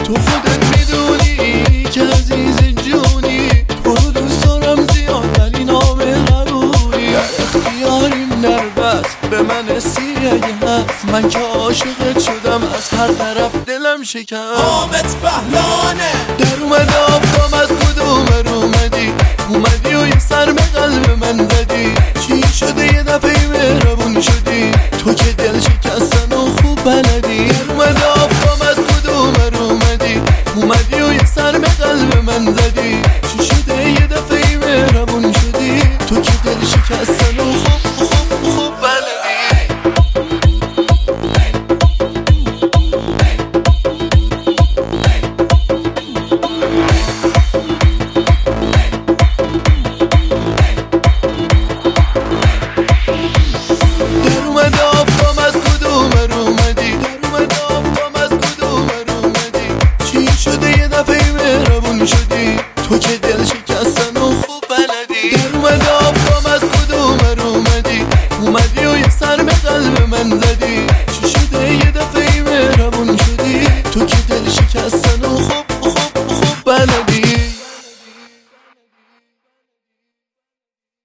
تو خودت میدونی که عزیز جونی، تو رو دوست دارم زیاد ولی نام قبولی. در اختیاریم نربست به من سی اگه هست، من که عاشقت شدم از هر طرف دلم شکم. حامد بهلانه در اومد آفتاب از کدوم رو اومدی و یه سر به قلب من دادی. چی شده یه دفعه مهربون شدی تو که